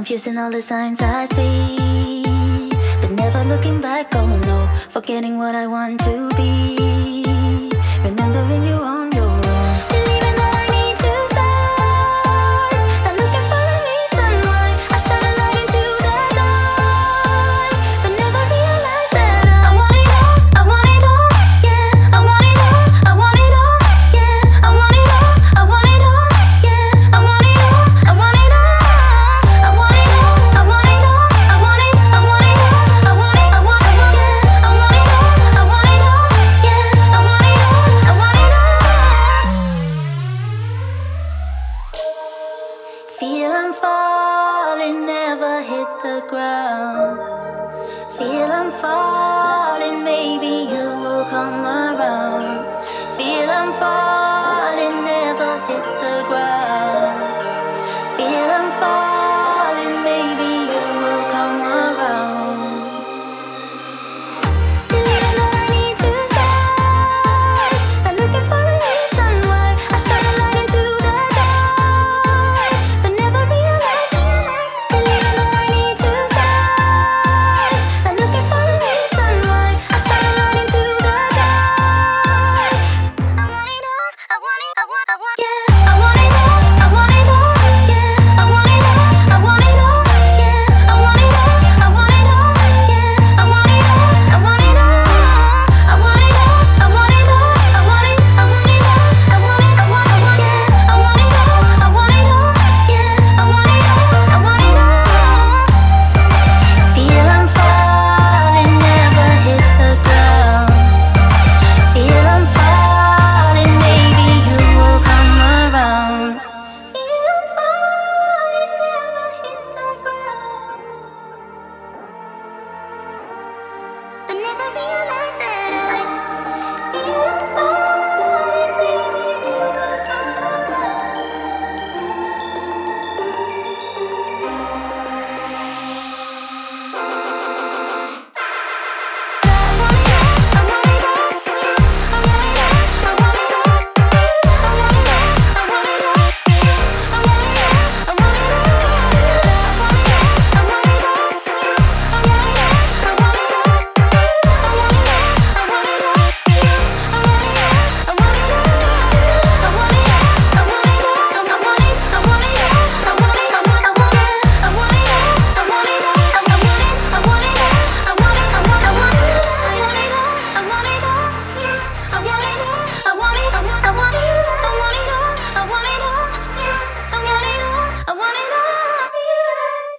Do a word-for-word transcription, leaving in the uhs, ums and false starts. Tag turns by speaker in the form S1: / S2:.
S1: confusing all the signs I see, but never looking back, oh no, forgetting what I want to be, remembering you on your own, believing that I need to start, not looking for a reason why I shine a light into the dark, but never realize that I, I want it all, I want it all, yeah, I want it all, I want it all, yeah, I want it all, I want it all, yeah, I want it all, I want it all, I want it all, I want it all, I want it, I want it all, I want it, I want it, yeah, I want it all, I want it all, yeah, I want it all, I want it all. Feel I'm falling, never hit the ground. Feel I'm falling, maybe you will come around. Feel I'm falling, never hit the ground. Feel I'm falling, maybe you will come around. Believing that I need to start, not looking for a reason why I shine a light into the dark, but never realize. Believing that I need to start, not looking for a reason why I shine a light into the dark. I want it all, I want it, I want, I want, yeah. I want it all, I want it all, yeah. I want it all, I want it all, yeah. I want it all, I want it all, yeah. I want it all, I want it all, I want it all, I want it all, I want it, I want it all, I want it, I want, I want, yeah. I want it all, I want it all, yeah. I want it all, I want it all. Feel I'm falling, never hit the ground. Feel I'm falling, maybe you will come around. Feel I'm falling, never hit the ground, but never realize.